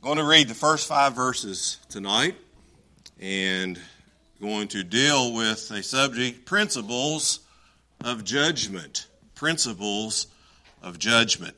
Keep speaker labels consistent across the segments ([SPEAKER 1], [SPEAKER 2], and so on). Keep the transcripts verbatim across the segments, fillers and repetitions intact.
[SPEAKER 1] going to read the first five verses tonight and going to deal with a subject, principles of judgment. Principles of judgment.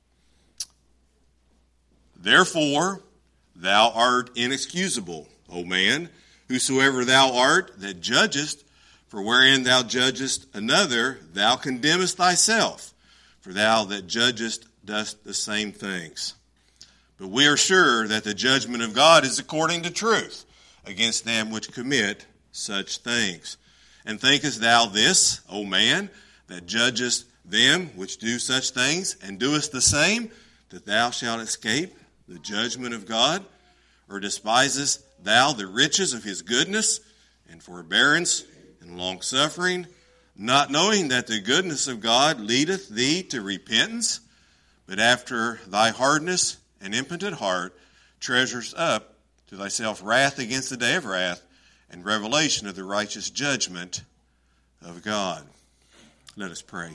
[SPEAKER 1] Therefore, thou art inexcusable, O man, whosoever thou art that judgest, for wherein thou judgest another, thou condemnest thyself, for thou that judgest dost the same things. But we are sure that the judgment of God is according to truth against them which commit such things. And thinkest thou this, O man, that judgest them which do such things, and doest the same, that thou shalt escape the judgment of God? Or despisest thou the riches of his goodness, and forbearance, and longsuffering, not knowing that the goodness of God leadeth thee to repentance, but after thy hardness and impotent heart treasures up to thyself wrath against the day of wrath, and revelation of the righteous judgment of God. Let us pray.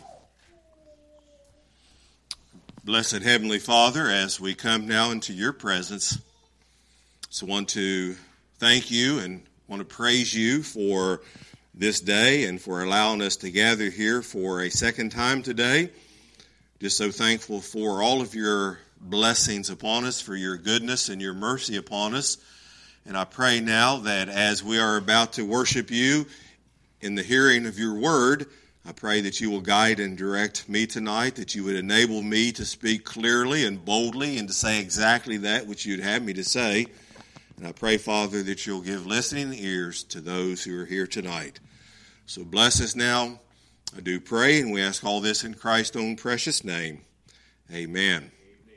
[SPEAKER 1] Blessed Heavenly Father, as we come now into your presence, so I want to thank you and want to praise you for this day and for allowing us to gather here for a second time today. Just so thankful for all of your blessings upon us, for your goodness and your mercy upon us. And I pray now that as we are about to worship you in the hearing of your word, I pray that you will guide and direct me tonight, that you would enable me to speak clearly and boldly and to say exactly that which you'd have me to say. And I pray, Father, that you'll give listening ears to those who are here tonight. So bless us now. I do pray, and we ask all this in Christ's own precious name. Amen.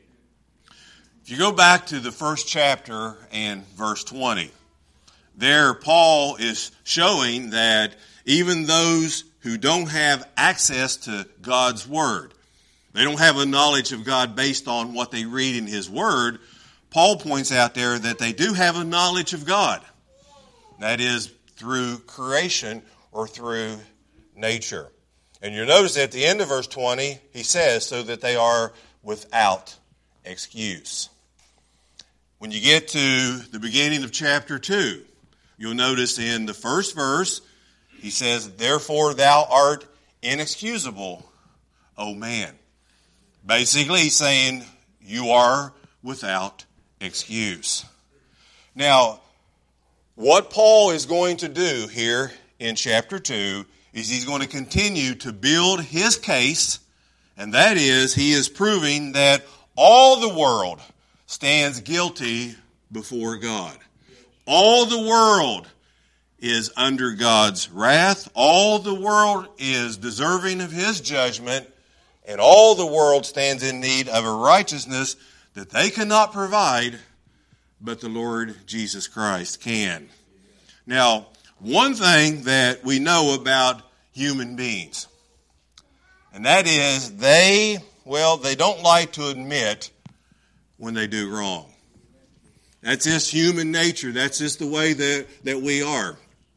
[SPEAKER 1] If you go back to the first chapter and verse twenty, there Paul is showing that even those who don't have access to God's Word, they don't have a knowledge of God based on what they read in His Word, Paul points out there that they do have a knowledge of God. That is through creation or through nature. And you'll notice at the end of verse twenty, he says, so that they are without excuse. When you get to the beginning of chapter two, you'll notice in the first verse, he says, therefore thou art inexcusable, O man. Basically, he's saying you are without excuse. Now, what Paul is going to do here in chapter two is he's going to continue to build his case, and that is he is proving that all the world stands guilty before God. All the world is under God's wrath. All the world is deserving of his judgment, and all the world stands in need of a righteousness that they cannot provide, but the Lord Jesus Christ can. Now, one thing that we know about human beings, and that is they, well, they don't like to admit when they do wrong. That's just human nature. That's just the way that, that we are.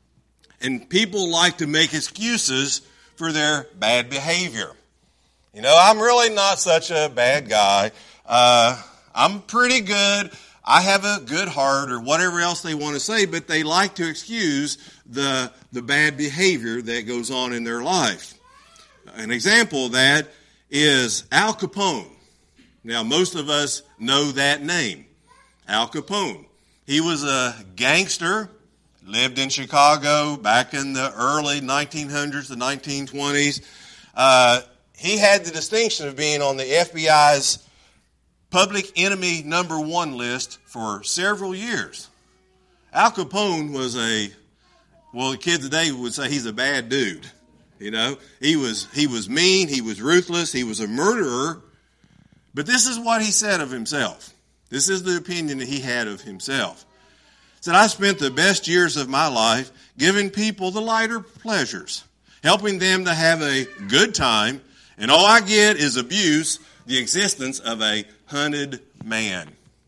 [SPEAKER 1] And people like to make excuses for their bad behavior. You know, I'm really not such a bad guy. Uh, I'm pretty good. I have a good heart, or whatever else they want to say, but they like to excuse the, the bad behavior that goes on in their life. An example of that is Al Capone. Now, most of us know that name, Al Capone. He was a gangster, lived in Chicago back in the early nineteen hundreds, the nineteen twenties. Uh, he had the distinction of being on the F B I's public enemy number one list for several years. Al Capone was a, well, the kids today would say he's a bad dude. You know, he was he was mean, he was ruthless, he was a murderer. But this is what he said of himself. This is the opinion that he had of himself. He said, I spent the best years of my life giving people the lighter pleasures, helping them to have a good time, and all I get is abuse, the existence of a hunted man.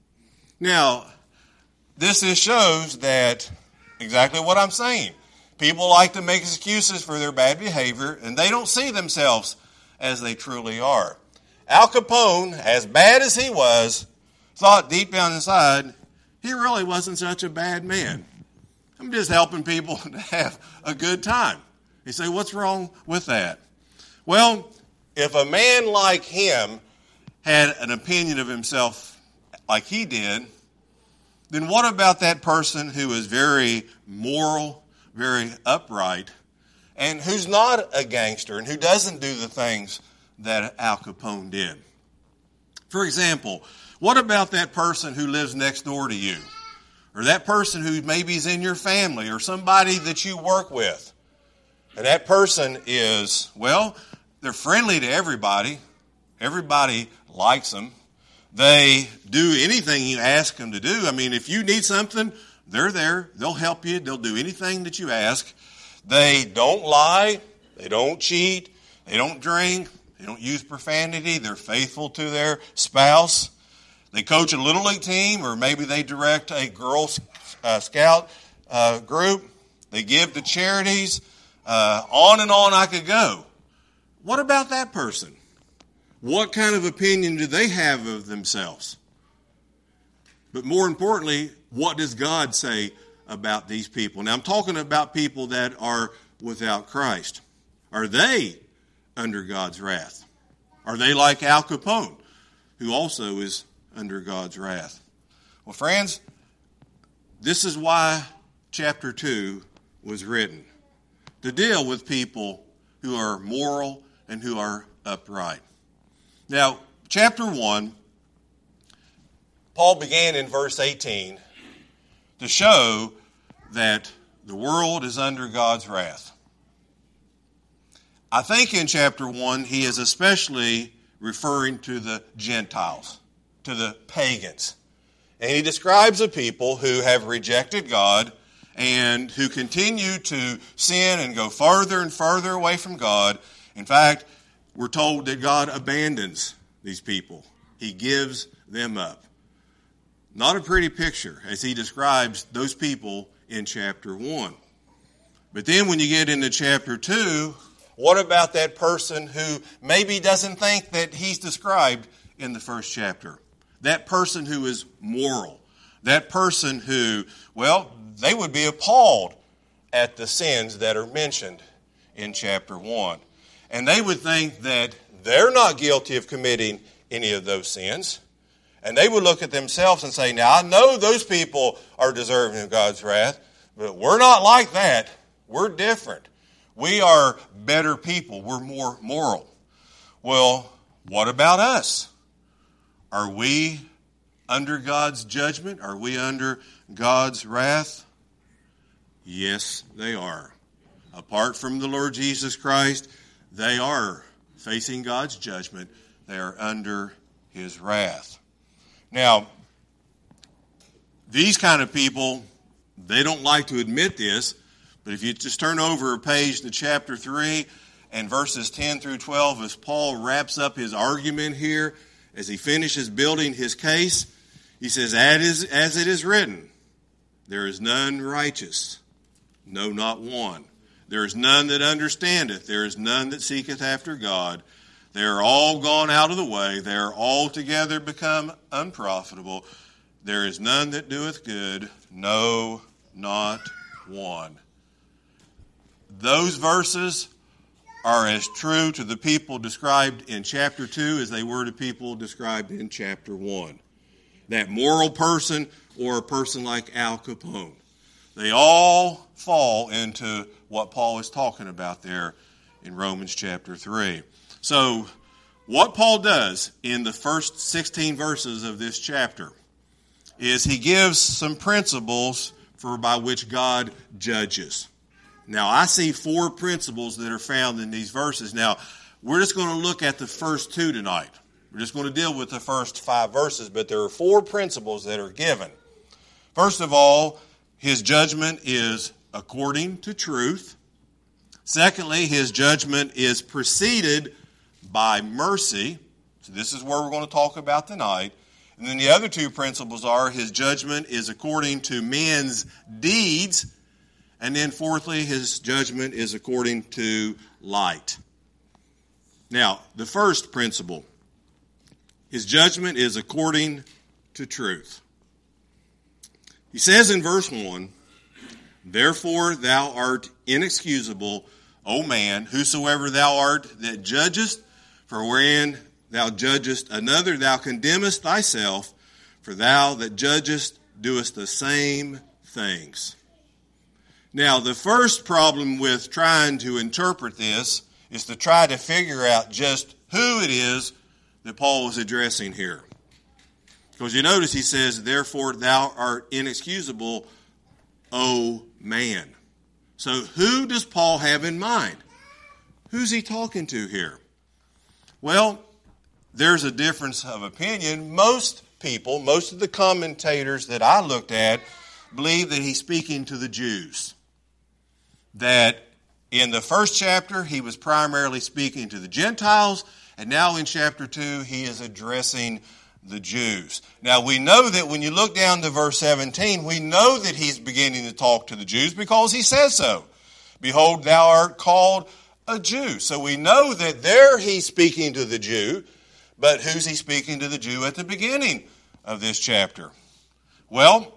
[SPEAKER 1] Now, this is shows that exactly what I'm saying. People like to make excuses for their bad behavior, and they don't see themselves as they truly are. Al Capone, as bad as he was, thought deep down inside, he really wasn't such a bad man. I'm just helping people to have a good time. You say, what's wrong with that? Well, if a man like him had an opinion of himself like he did, then what about that person who is very moral, very upright, and who's not a gangster and who doesn't do the things that Al Capone did? For example, what about that person who lives next door to you? Or that person who maybe is in your family or somebody that you work with? And that person is, well, they're friendly to everybody. Everybody likes them. They do anything you ask them to do. I mean, if you need something, they're there. They'll help you. They'll do anything that you ask. They don't lie. They don't cheat. They don't drink. They don't use profanity. They're faithful to their spouse. They coach a Little League team, or maybe they direct a Girl uh, Scout uh, group. They give to charities. Uh, on and on I could go. What about that person? What kind of opinion do they have of themselves? But more importantly, what does God say about these people? Now, I'm talking about people that are without Christ. Are they under God's wrath? Are they like Al Capone, who also is under God's wrath? Well, friends, this is why chapter two was written, to deal with people who are moral and who are upright. Now, chapter one, Paul began in verse eighteen to show that the world is under God's wrath. I think in chapter one, he is especially referring to the Gentiles, to the pagans. And he describes a people who have rejected God and who continue to sin and go farther and farther away from God. In fact, we're told that God abandons these people. He gives them up. Not a pretty picture as he describes those people in chapter one. But then when you get into chapter two, what about that person who maybe doesn't think that he's described in the first chapter? That person who is moral. That person who, well, they would be appalled at the sins that are mentioned in chapter one. And they would think that they're not guilty of committing any of those sins. And they would look at themselves and say, now, I know those people are deserving of God's wrath, but we're not like that. We're different. We are better people. We're more moral. Well, what about us? Are we under God's judgment? Are we under God's wrath? Yes, they are. Apart from the Lord Jesus Christ, they are facing God's judgment. They are under his wrath. Now, these kind of people, they don't like to admit this, but if you just turn over a page to chapter three and verses ten through twelve, as Paul wraps up his argument here, as he finishes building his case, he says, as it is written, there is none righteous, no, not one. There is none that understandeth. There is none that seeketh after God. They are all gone out of the way. They are altogether become unprofitable. There is none that doeth good, no, not one. Those verses are as true to the people described in chapter two as they were to people described in chapter one. That moral person or a person like Al Capone. They all fall into what Paul is talking about there in Romans chapter three. So, what Paul does in the first sixteen verses of this chapter is he gives some principles for by which God judges. Now, I see four principles that are found in these verses. Now, we're just going to look at the first two tonight. We're just going to deal with the first five verses, but there are four principles that are given. First of all, his judgment is according to truth. Secondly, his judgment is preceded by mercy. So this is where we're going to talk about tonight. And then the other two principles are his judgment is according to men's deeds. And then fourthly, his judgment is according to light. Now, the first principle, his judgment is according to truth. He says in verse one, "Therefore thou art inexcusable, O man, whosoever thou art that judgest, for wherein thou judgest another, thou condemnest thyself, for thou that judgest doest the same things." Now, the first problem with trying to interpret this is to try to figure out just who it is that Paul is addressing here. Because you notice he says, "Therefore thou art inexcusable, O man." So who does Paul have in mind? Who's he talking to here? Well, there's a difference of opinion. Most people, most of the commentators that I looked at, believe that he's speaking to the Jews. That in the first chapter, he was primarily speaking to the Gentiles, and now in chapter two, he is addressing the Jews. Now, we know that when you look down to verse seventeen, we know that he's beginning to talk to the Jews because he says so. "Behold, thou art called a Jew." So we know that there he's speaking to the Jew, but who's he speaking to the Jew at the beginning of this chapter? Well,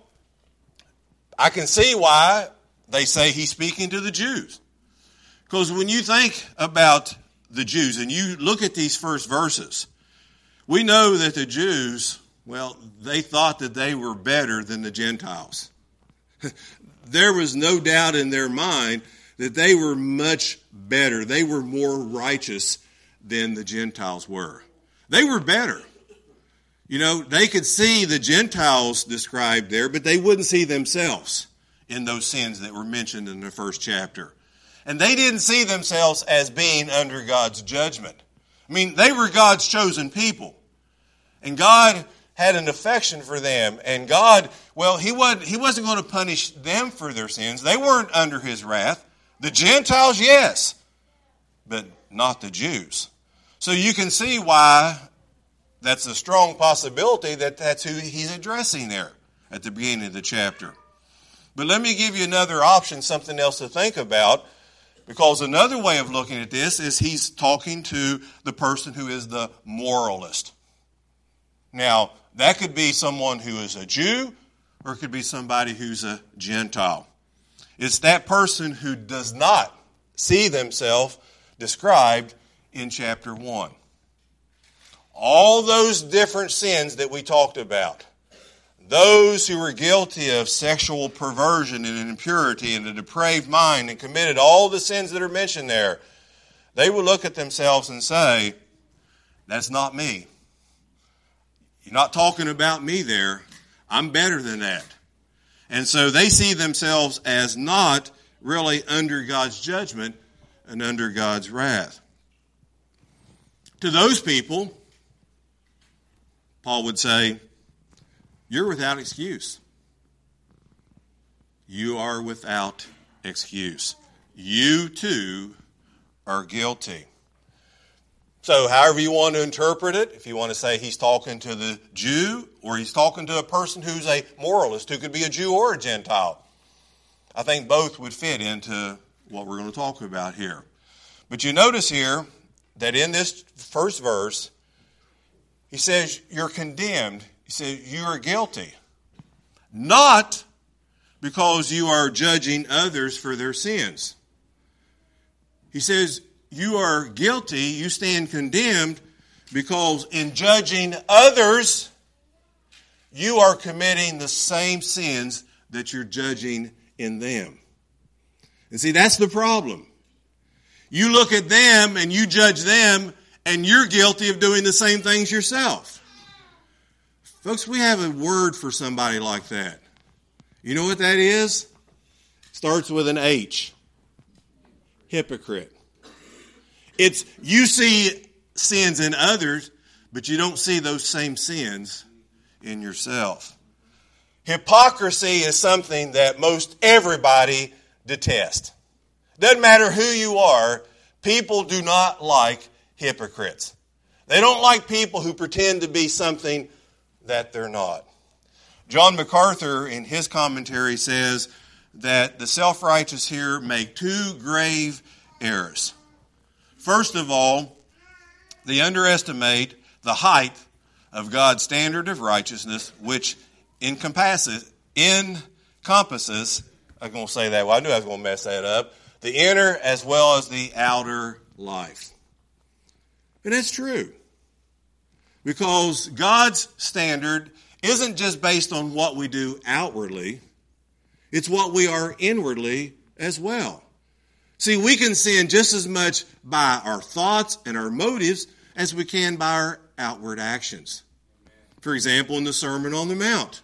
[SPEAKER 1] I can see why they say he's speaking to the Jews. Because when you think about the Jews and you look at these first verses, we know that the Jews, well, they thought that they were better than the Gentiles. There was no doubt in their mind that they were much better. They were more righteous than the Gentiles were. They were better. You know, they could see the Gentiles described there, but they wouldn't see themselves in those sins that were mentioned in the first chapter. And they didn't see themselves as being under God's judgment. I mean, they were God's chosen people. And God had an affection for them. And God, well, he wasn't, he wasn't going to punish them for their sins. They weren't under his wrath. The Gentiles, yes, but not the Jews. So you can see why that's a strong possibility that that's who he's addressing there at the beginning of the chapter. But let me give you another option, something else to think about, because another way of looking at this is he's talking to the person who is the moralist. Now, that could be someone who is a Jew, or it could be somebody who's a Gentile. It's that person who does not see themselves described in chapter one. All those different sins that we talked about, those who were guilty of sexual perversion and impurity and a depraved mind and committed all the sins that are mentioned there, they will look at themselves and say, "That's not me. You're not talking about me there. I'm better than that." And so they see themselves as not really under God's judgment and under God's wrath. To those people, Paul would say, "You're without excuse. You are without excuse. You too are guilty." So however you want to interpret it, if you want to say he's talking to the Jew or he's talking to a person who's a moralist, who could be a Jew or a Gentile, I think both would fit into what we're going to talk about here. But you notice here that in this first verse, he says you're condemned. He says you are guilty. Not because you are judging others for their sins. He says you are guilty, you stand condemned, because in judging others, you are committing the same sins that you're judging in them. And see, that's the problem. You look at them and you judge them, and you're guilty of doing the same things yourself. Folks, we have a word for somebody like that. You know what that is? Starts with an H. Hypocrite. It's you see sins in others, but you don't see those same sins in yourself. Hypocrisy is something that most everybody detests. Doesn't matter who you are, people do not like hypocrites. They don't like people who pretend to be something that they're not. John MacArthur, in his commentary, says that the self-righteous here make two grave errors. First of all, they underestimate the height of God's standard of righteousness, which encompasses, encompasses, I'm going to say that, well, I knew I was going to mess that up, the inner as well as the outer life. And that's true. Because God's standard isn't just based on what we do outwardly, it's what we are inwardly as well. See, we can sin just as much by our thoughts and our motives as we can by our outward actions. For example, in the Sermon on the Mount,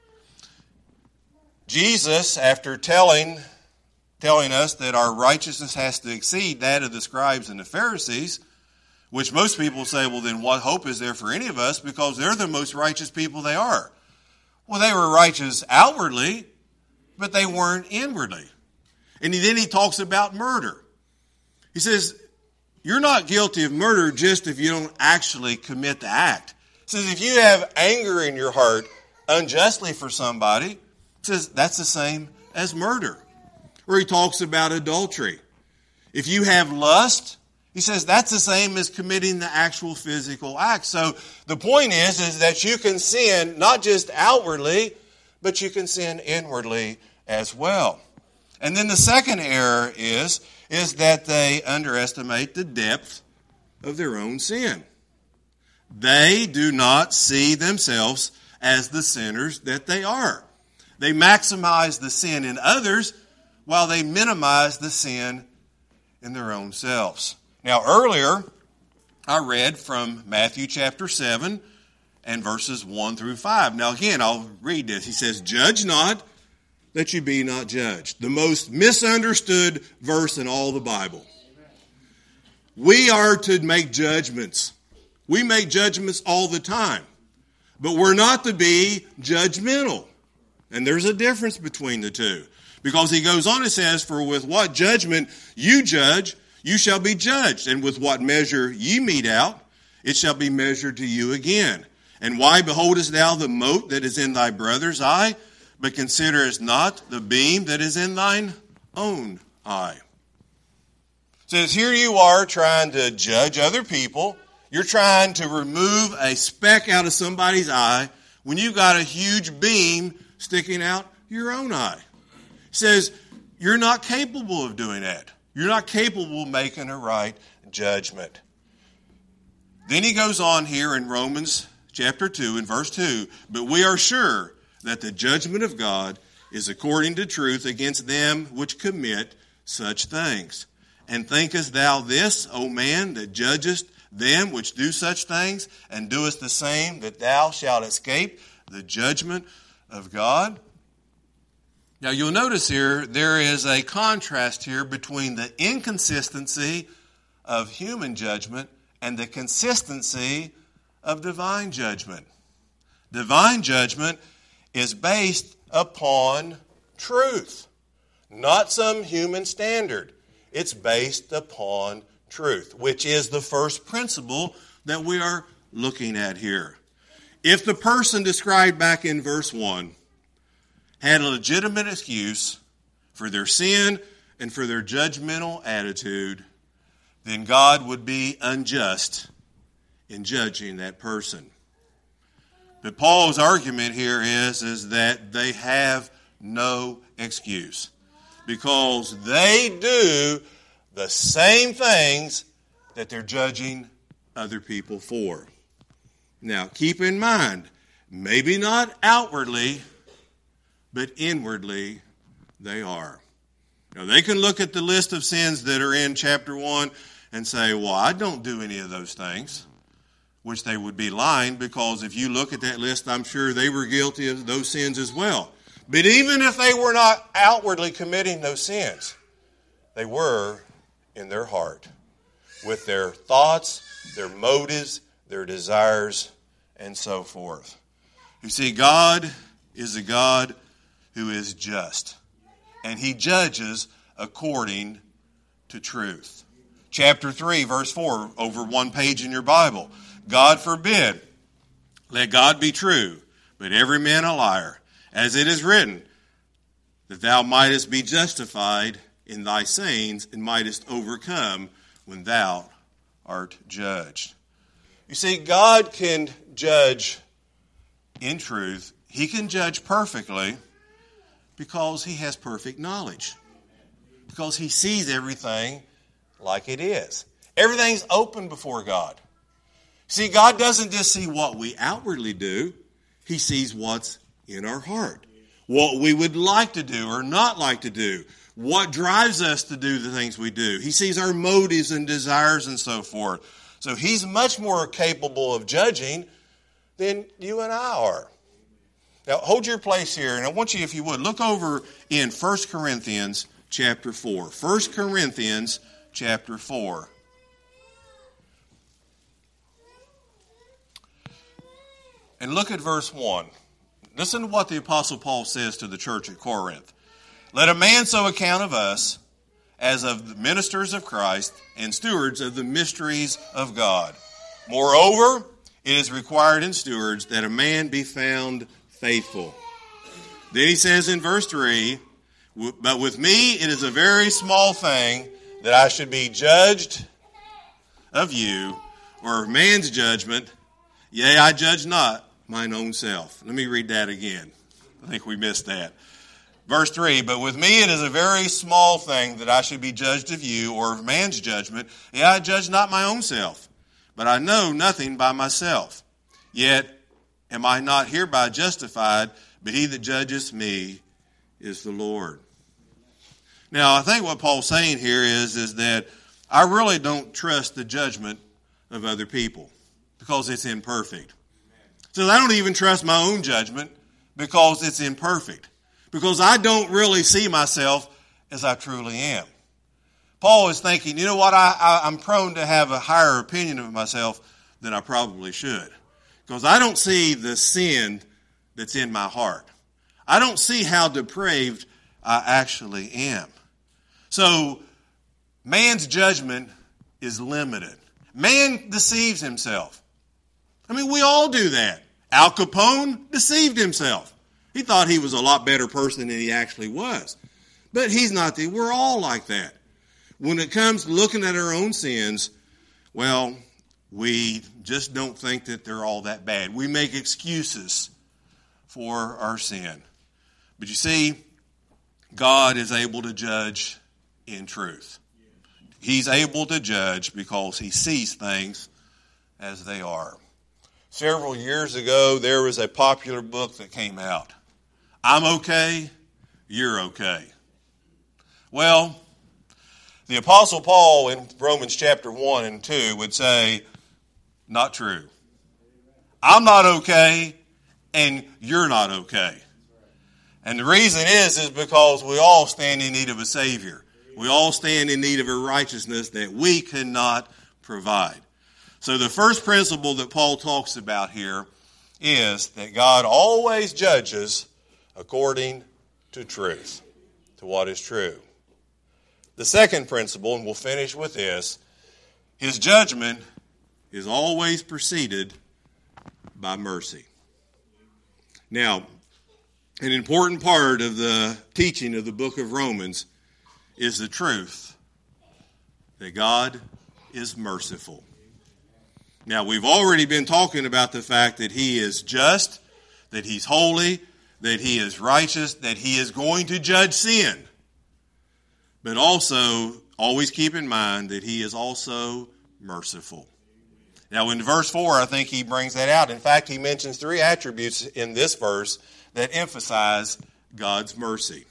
[SPEAKER 1] Jesus, after telling, telling us that our righteousness has to exceed that of the scribes and the Pharisees, which most people say, well, then what hope is there for any of us? Because they're the most righteous people they are. Well, they were righteous outwardly, but they weren't inwardly. And then he talks about murder. He says, you're not guilty of murder just if you don't actually commit the act. He says, if you have anger in your heart unjustly for somebody, he says that's the same as murder. Or he talks about adultery. If you have lust, he says that's the same as committing the actual physical act. So the point is, is that you can sin not just outwardly, but you can sin inwardly as well. And then the second error is, is that they underestimate the depth of their own sin. They do not see themselves as the sinners that they are. They maximize the sin in others while they minimize the sin in their own selves. Now, earlier, I read from Matthew chapter seven and verses one through five. Now, again, I'll read this. He says, judge not, that you be not judged. The most misunderstood verse in all the Bible. We are to make judgments. We make judgments all the time. But we're not to be judgmental. And there's a difference between the two. Because he goes on and says, for with what judgment you judge, you shall be judged. And with what measure ye mete out, it shall be measured to you again. And why beholdest thou the mote that is in thy brother's eye, but considerest not the beam that is in thine own eye? It says, here you are trying to judge other people. You're trying to remove a speck out of somebody's eye when you've got a huge beam sticking out your own eye. It says, you're not capable of doing that. You're not capable of making a right judgment. Then he goes on here in Romans chapter two and verse two, but we are sure that the judgment of God is according to truth against them which commit such things. And thinkest thou this, O man, that judgest them which do such things, and doest the same, that thou shalt escape the judgment of God? Now you'll notice here, there is a contrast here between the inconsistency of human judgment and the consistency of divine judgment. Divine judgment is based upon truth, not some human standard. It's based upon truth, which is the first principle that we are looking at here. If the person described back in verse one had a legitimate excuse for their sin and for their judgmental attitude, then God would be unjust in judging that person. But Paul's argument here is, is that they have no excuse because they do the same things that they're judging other people for. Now, keep in mind, maybe not outwardly, but inwardly they are. Now, they can look at the list of sins that are in chapter one and say, well, I don't do any of those things, which they would be lying, because if you look at that list, I'm sure they were guilty of those sins as well. But even if they were not outwardly committing those sins, they were in their heart with their thoughts, their motives, their desires, and so forth. You see, God is a God who is just, and he judges according to truth. Chapter three, verse four, over one page in your Bible. God forbid, let God be true, but every man a liar, as it is written, that thou mightest be justified in thy sayings and mightest overcome when thou art judged. You see, God can judge in truth. He can judge perfectly because he has perfect knowledge. Because he sees everything like it is. Everything's open before God. See, God doesn't just see what we outwardly do. He sees what's in our heart. What we would like to do or not like to do. What drives us to do the things we do. He sees our motives and desires and so forth. So he's much more capable of judging than you and I are. Now, hold your place here, and I want you, if you would, look over in First Corinthians chapter four. First Corinthians chapter four. And look at verse one. Listen to what the Apostle Paul says to the church at Corinth. Let a man so account of us as of the ministers of Christ and stewards of the mysteries of God. Moreover, it is required in stewards that a man be found faithful. Then he says in verse three, but with me it is a very small thing that I should be judged of you, or of man's judgment. Yea, I judge not mine own self. Let me read that again. I think we missed that. Verse three, but with me it is a very small thing that I should be judged of you, or of man's judgment. Yea, I judge not my own self, but I know nothing by myself. Yet am I not hereby justified, but he that judges me is the Lord. Now, I think what Paul's saying here is, is that I really don't trust the judgment of other people because it's imperfect. So I don't even trust my own judgment because it's imperfect. Because I don't really see myself as I truly am. Paul is thinking, you know what, I, I, I'm prone to have a higher opinion of myself than I probably should. Because I don't see the sin that's in my heart. I don't see how depraved I actually am. So, man's judgment is limited. Man deceives himself. I mean, we all do that. Al Capone deceived himself. He thought he was a lot better person than he actually was. But he's not. The, we're all like that. When it comes to looking at our own sins, well, we just don't think that they're all that bad. We make excuses for our sin. But you see, God is able to judge in truth. He's able to judge because he sees things as they are. Several years ago, there was a popular book that came out. I'm okay, you're okay. Well, the Apostle Paul in Romans chapter one and two would say, not true. I'm not okay, and you're not okay. And the reason is, is because we all stand in need of a Savior. We all stand in need of a righteousness that we cannot provide. So the first principle that Paul talks about here is that God always judges according to truth, to what is true. The second principle, and we'll finish with this, his judgment is always preceded by mercy. Now, an important part of the teaching of the book of Romans is the truth that God is merciful. Now, we've already been talking about the fact that he is just, that he's holy, that he is righteous, that he is going to judge sin. But also, always keep in mind that he is also merciful. Now, in verse four, I think he brings that out. In fact, he mentions three attributes in this verse that emphasize God's mercy.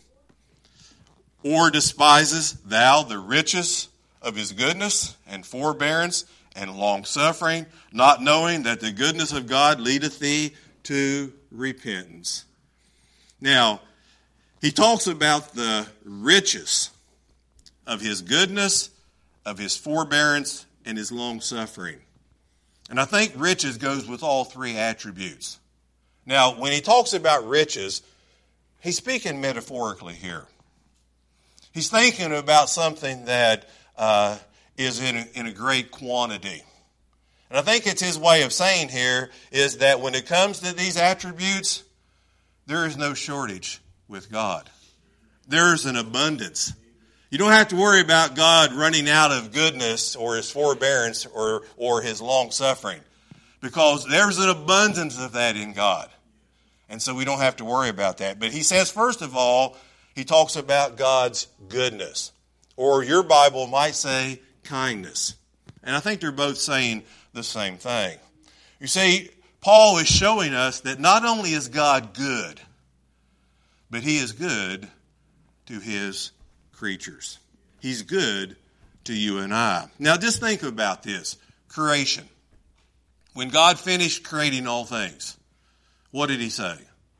[SPEAKER 1] Or despises thou the riches of his goodness and forbearance and long-suffering, not knowing that the goodness of God leadeth thee to repentance. Now, he talks about the riches of his goodness, of his forbearance, and his long-suffering. And I think riches goes with all three attributes. Now, when he talks about riches, he's speaking metaphorically here. He's thinking about something that uh, is in a, in a great quantity. And I think it's his way of saying here is that when it comes to these attributes, there is no shortage with God. There's an abundance. You don't have to worry about God running out of goodness or his forbearance or, or his long suffering. because there's an abundance of that in God. And so we don't have to worry about that. But he says, first of all, he talks about God's goodness. Or your Bible might say kindness. And I think they're both saying the same thing. You see, Paul is showing us that not only is God good, but he is good to his creatures. He's good to you and I. Now just think about this. Creation. When God finished creating all things, what did he say?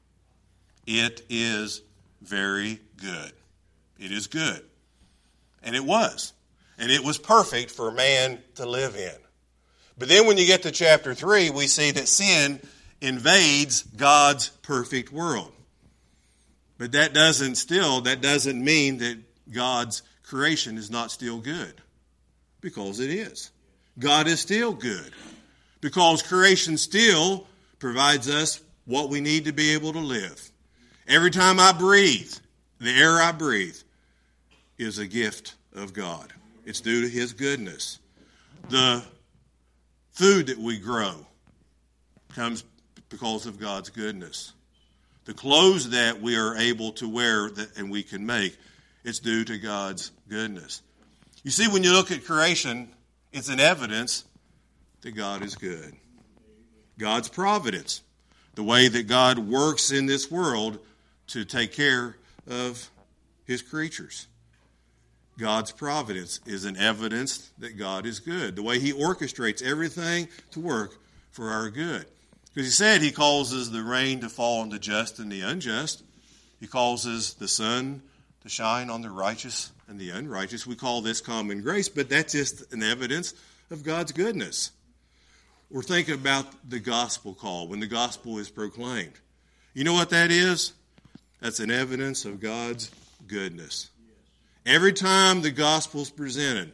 [SPEAKER 1] It is very good. It is good. And it was. And it was perfect for man to live in. But then when you get to chapter three, we see that sin invades God's perfect world. But that doesn't still, that doesn't mean that God's creation is not still good. Because it is. God is still good. Because creation still provides us what we need to be able to live. Every time I breathe, the air I breathe is a gift of God. It's due to his goodness. The food that we grow comes because of God's goodness. The clothes that we are able to wear that, and we can make, it's due to God's goodness. You see, when you look at creation, it's an evidence that God is good. God's providence, the way that God works in this world to take care of his creatures. God's providence is an evidence that God is good. The way he orchestrates everything to work for our good. Because he said he causes the rain to fall on the just and the unjust. He causes the sun to shine on the righteous and the unrighteous. We call this common grace, but that's just an evidence of God's goodness. Or think about the gospel call, when the gospel is proclaimed. You know what that is? That's an evidence of God's goodness. Every time the gospel is presented,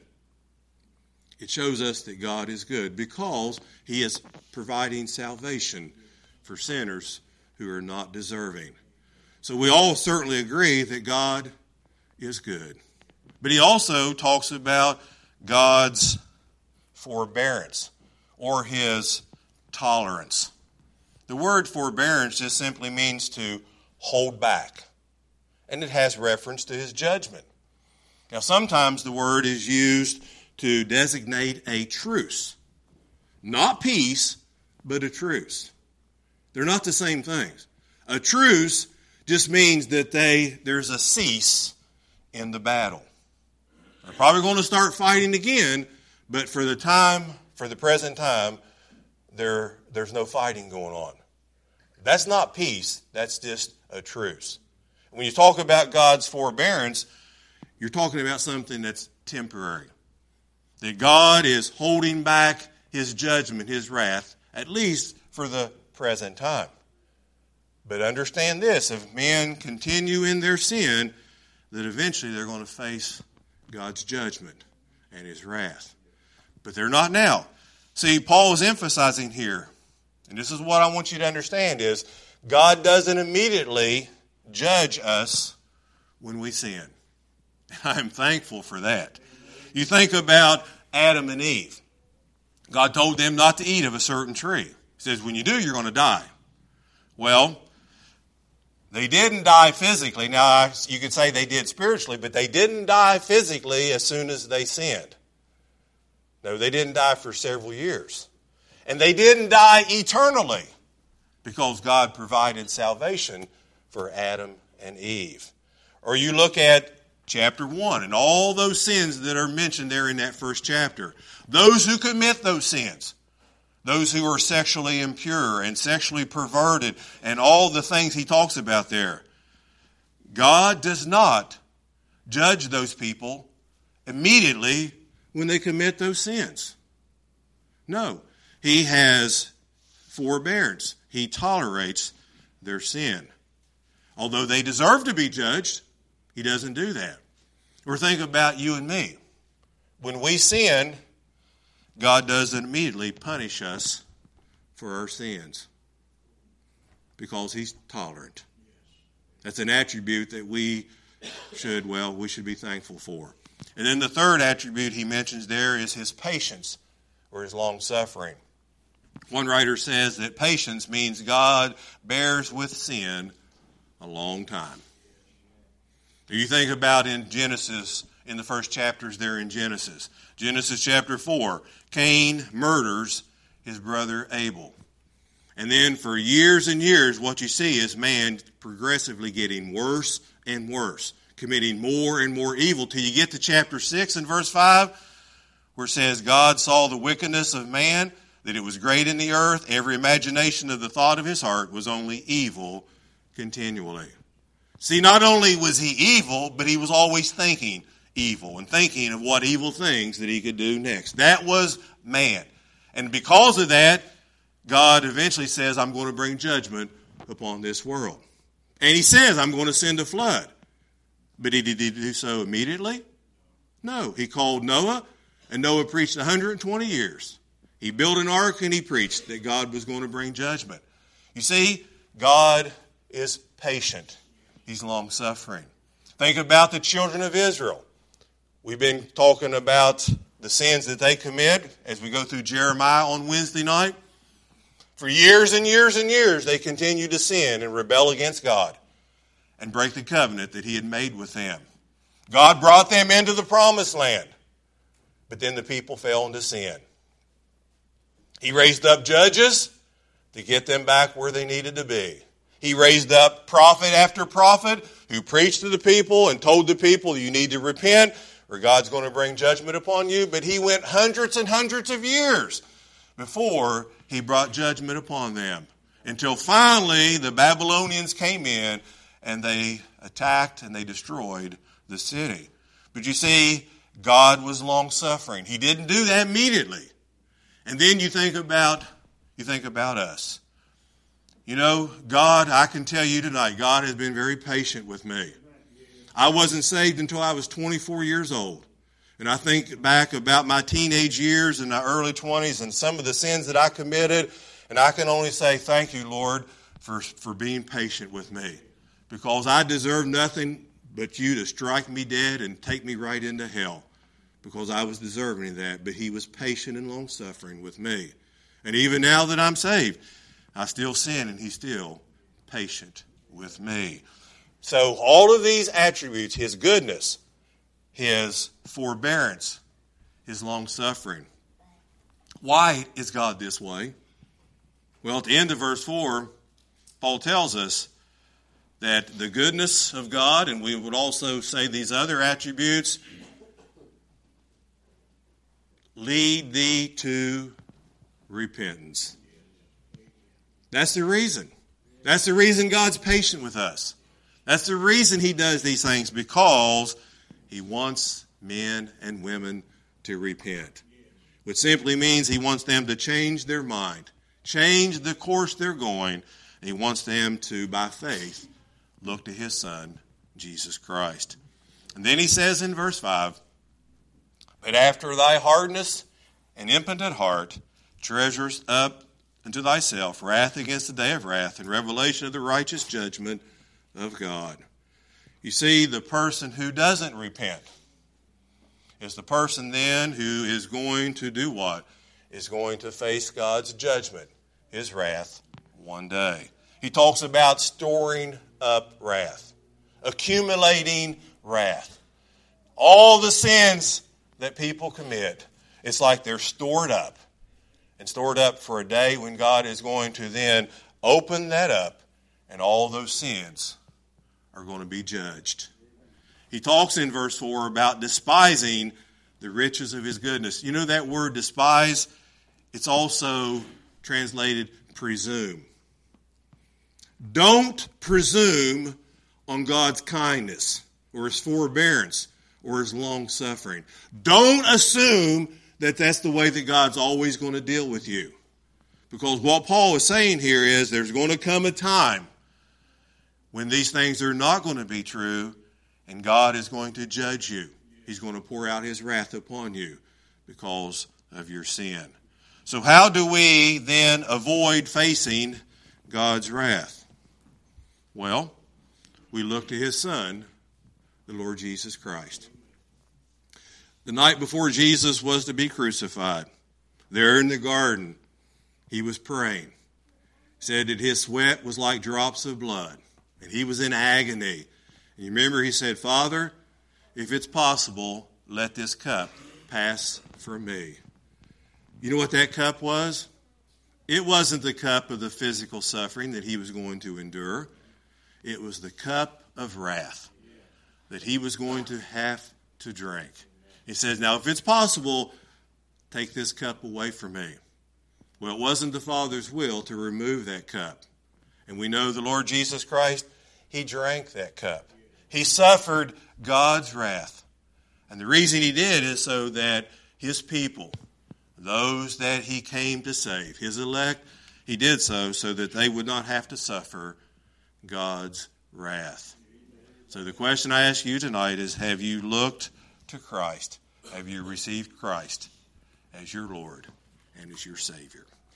[SPEAKER 1] it shows us that God is good because he is providing salvation for sinners who are not deserving. So we all certainly agree that God is good. But he also talks about God's forbearance or his tolerance. The word forbearance just simply means to hold back. And it has reference to his judgment. Now, sometimes the word is used to designate a truce. Not peace, but a truce. They're not the same things. A truce just means that they there's a cease in the battle. They're probably going to start fighting again, but for the time, for the present time, there there's no fighting going on. That's not peace, that's just a truce. When you talk about God's forbearance, you're talking about something that's temporary. That God is holding back his judgment, his wrath, at least for the present time. But understand this, if men continue in their sin, that eventually they're going to face God's judgment and his wrath. But they're not now. See, Paul is emphasizing here, and this is what I want you to understand, is God doesn't immediately judge us when we sin. I'm thankful for that. You think about Adam and Eve. God told them not to eat of a certain tree. He says, when you do, you're going to die. Well, they didn't die physically. Now, you could say they did spiritually, but they didn't die physically as soon as they sinned. No, they didn't die for several years. And they didn't die eternally because God provided salvation for Adam and Eve. Or you look at chapter one and all those sins that are mentioned there in that first chapter. Those who commit those sins, those who are sexually impure and sexually perverted and all the things he talks about there. God does not judge those people immediately when they commit those sins. No, he has forbearance. He tolerates their sin. Although they deserve to be judged, he doesn't do that. Or think about you and me. When we sin, God doesn't immediately punish us for our sins because he's tolerant. That's an attribute that we should, well, we should be thankful for. And then the third attribute he mentions there is his patience or his long suffering. One writer says that patience means God bears with sin a long time. You think about in Genesis, in the first chapters there in Genesis. Genesis chapter four, Cain murders his brother Abel. And then for years and years, what you see is man progressively getting worse and worse, committing more and more evil till you get to chapter six and verse five, where it says, God saw the wickedness of man, that it was great in the earth. Every imagination of the thought of his heart was only evil continually. See, not only was he evil, but he was always thinking evil and thinking of what evil things that he could do next. That was man. And because of that, God eventually says, I'm going to bring judgment upon this world. And he says, I'm going to send a flood. But did he do so immediately? No. He called Noah, and Noah preached one hundred twenty years. He built an ark and he preached that God was going to bring judgment. You see, God is patient. He's long-suffering. Think about the children of Israel. We've been talking about the sins that they commit as we go through Jeremiah on Wednesday night. For years and years and years, they continued to sin and rebel against God and break the covenant that he had made with them. God brought them into the promised land, but then the people fell into sin. He raised up judges to get them back where they needed to be. He raised up prophet after prophet who preached to the people and told the people, you need to repent or God's going to bring judgment upon you. But he went hundreds and hundreds of years before he brought judgment upon them. Until finally the Babylonians came in and they attacked and they destroyed the city. But you see, God was long-suffering. He didn't do that immediately. And then you think about, you think about us. You know, God, I can tell you tonight, God has been very patient with me. I wasn't saved until I was twenty-four years old. And I think back about my teenage years and my early twenties and some of the sins that I committed. And I can only say thank you, Lord, for, for being patient with me. Because I deserve nothing but you to strike me dead and take me right into hell. Because I was deserving of that. But he was patient and long-suffering with me. And even now that I'm saved, I still sin and he's still patient with me. So all of these attributes, his goodness, his forbearance, his long-suffering. Why is God this way? Well, at the end of verse four, Paul tells us that the goodness of God, and we would also say these other attributes, lead thee to repentance. That's the reason. That's the reason God's patient with us. That's the reason he does these things, because he wants men and women to repent. Which simply means he wants them to change their mind, change the course they're going, and he wants them to, by faith, look to his Son, Jesus Christ. And then he says in verse five, but after thy hardness and impotent heart treasurest up unto thyself wrath against the day of wrath and revelation of the righteous judgment of God. You see, the person who doesn't repent is the person then who is going to do what? Is going to face God's judgment, his wrath, one day. He talks about storing up wrath, accumulating wrath. All the sins that people commit, it's like they're stored up. And stored up for a day when God is going to then open that up and all those sins are going to be judged. He talks in verse four about despising the riches of his goodness. You know that word despise? It's also translated presume. Don't presume on God's kindness or his forbearance or his long-suffering. Don't assume that that's the way that God's always going to deal with you. Because what Paul is saying here is there's going to come a time when these things are not going to be true and God is going to judge you. He's going to pour out his wrath upon you because of your sin. So how do we then avoid facing God's wrath? Well, we look to his Son, the Lord Jesus Christ. The night before Jesus was to be crucified, there in the garden, He was praying. He said that his sweat was like drops of blood, and he was in agony. And you remember he said, Father, if it's possible, let this cup pass from me. You know what that cup was? It wasn't the cup of the physical suffering that he was going to endure. It was the cup of wrath that he was going to have to drink. He says, now if it's possible, take this cup away from me. Well, it wasn't the Father's will to remove that cup. And we know the Lord Jesus Christ, he drank that cup. He suffered God's wrath. And the reason he did is so that his people, those that he came to save, his elect, he did so so that they would not have to suffer God's wrath. So the question I ask you tonight is, have you looked to Christ? Have you received Christ as your Lord and as your Savior?